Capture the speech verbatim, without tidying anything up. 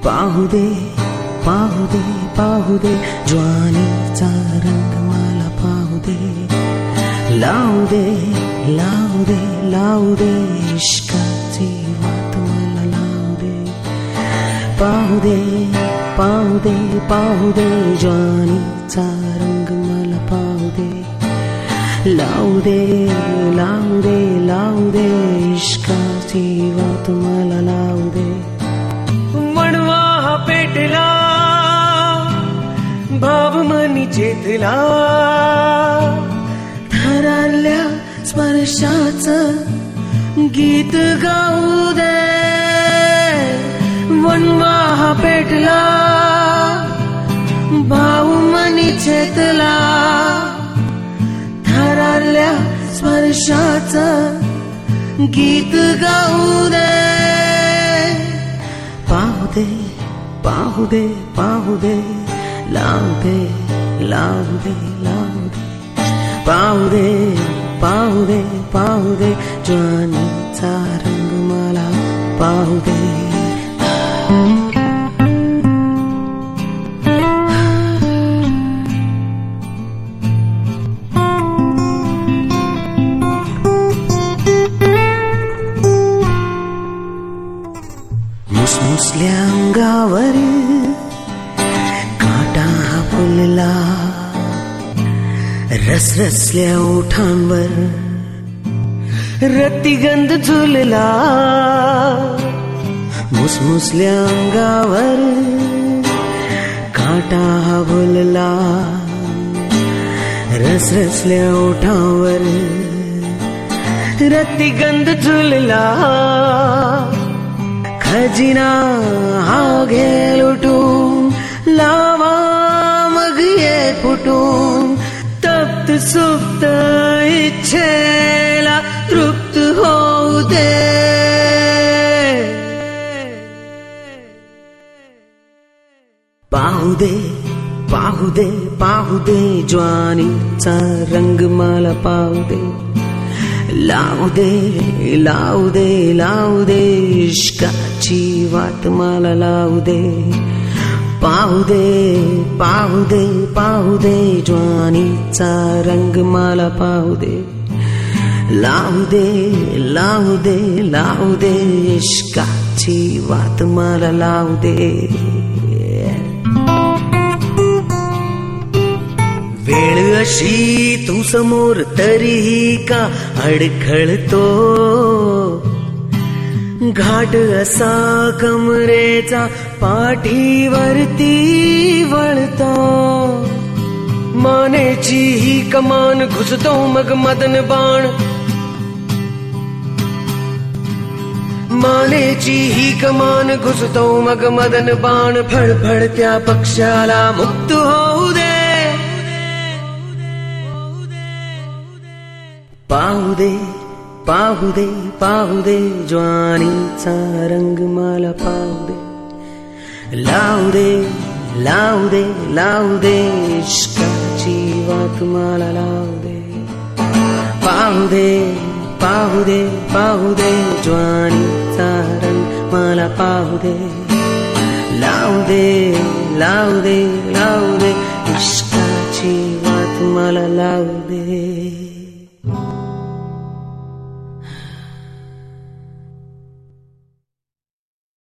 पाहू दे पाहू दे पाहू दे ज्वानीचा रंग मला पाहू दे, लावू दे लावू दे लावू दे इश्काची वात मला लावू दे, पाहू दे पाहू दे पाहू दे ज्वानीचा रंग मला पाहू दे, लावू दे लावू दे लावू दे इश्काची वात मला लावू दे. वणवा हा पेटला भाव मनी चेतला, थरारल्या स्पर्शाचं गीत गाऊ दे. वणवा हा पेटला भाव मनी चेतला, थरारल्या स्पर्शाचं गीत गाऊ दे. पाहू दे पाहू दे पाहू दे लावू दे लावू दे लावू दे, पाहू दे पाहू दे पाहू दे ज्वानीचा रंग मला पाहू दे. मुसमुसल्या अंगावर काटा हा फुलला, रसरसल्या ओठांवर रतिगंध झुलला. मुसमुसल्या अंगावर काटा हा फुलला, रसरसल्या ओठांवर रतिगंध झुलला. खजिना हा घे लुटून, लावा मग ये फुटून, तप्त सुप्त इच्छेला तृप्त होऊ दे. पाहू दे पाहू दे पाहू दे ज्वानीचा रंग मला पाहू दे, लावू दे लावू दे लावू दे इश्काची वात मला लावू दे, पाहू दे पाहू दे पाहू दे ज्वानीचा रंग मला पाहू दे, लावू दे लावू दे लावू दे इश्काची वात मला लावू दे. वेळ अशी तू समोर तरीही का अडखळतो, घाट असा कमरेचा पाठीवरती वळतो. मानेची ही कमान घुसतो मग मदन बाण, मानेची ही कमान घुसतो मग मदन बाण. फळफळत्या पक्षाला मुक्त होऊ दे. पाहू दे पाहू दे पाहू दे ज्वानीचा रंग मला पाहू दे, लावू दे लावू दे लावू दे इश्काची वात मला लावू दे. पाहू दे पाहू दे पाहू दे ज्वानीचा रंग मला पाहू दे, लावू दे लावू दे लावू दे इश्काची वात मला लावू दे.